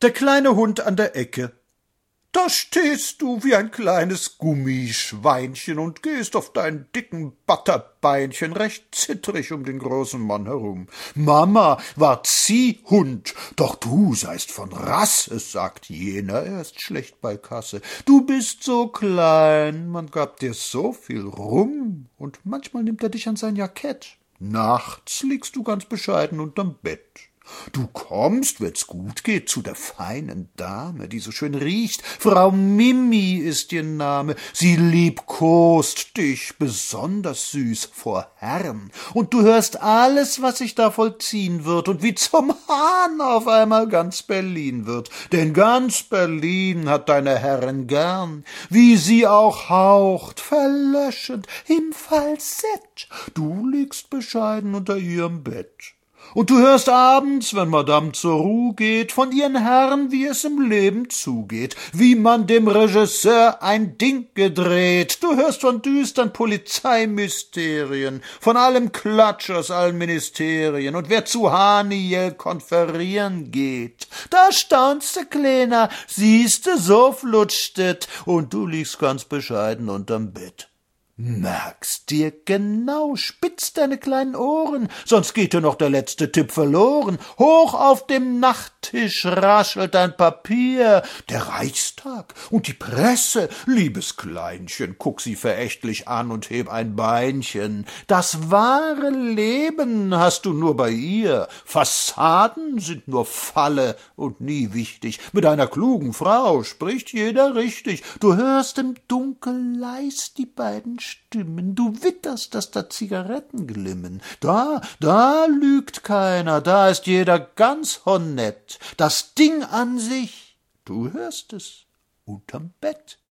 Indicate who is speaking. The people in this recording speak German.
Speaker 1: Der kleine Hund an der Ecke. Da stehst du wie ein kleines Gummischweinchen und gehst auf deinen dicken Butterbeinchen recht zittrig um den großen Mann herum. Mama war Ziehhund, doch du seist von Rasse, sagt jener, er ist schlecht bei Kasse. Du bist so klein, man gab dir so viel rum, und manchmal nimmt er dich an sein Jackett. Nachts liegst du ganz bescheiden unterm Bett. Du kommst, wenn's gut geht, zu der feinen Dame, die so schön riecht. Frau Mimi ist ihr Name. Sie liebkost dich besonders süß vor Herren. Und du hörst alles, was sich da vollziehen wird und wie zum Hahn auf einmal ganz Berlin wird. Denn ganz Berlin hat deine Herren gern, wie sie auch haucht, verlöschend, im Falsett. Du liegst bescheiden unter ihrem Bett. Und du hörst abends, wenn Madame zur Ruh geht, von ihren Herren, wie es im Leben zugeht, wie man dem Regisseur ein Ding gedreht. Du hörst von düstern Polizeimysterien, von allem Klatsch aus allen Ministerien, und wer zu Haniel konferieren geht. Da staunste, Kleiner, siehste, so flutscht et, und du liegst ganz bescheiden unterm Bett. Merkst dir genau, spitz deine kleinen Ohren, sonst geht dir noch der letzte Tipp verloren. Hoch auf dem Nachttisch raschelt ein Papier. Der Reichstag und die Presse. Liebes Kleinchen, guck sie verächtlich an und heb ein Beinchen. Das wahre Leben hast du nur bei ihr. Fassaden sind nur Falle und nie wichtig. Mit einer klugen Frau spricht jeder richtig. Du hörst im Dunkel leis die beiden Stimmen, du witterst, dass da Zigaretten glimmen. Da lügt keiner, da ist jeder ganz honett. Das Ding an sich, du hörst es, unterm Bett.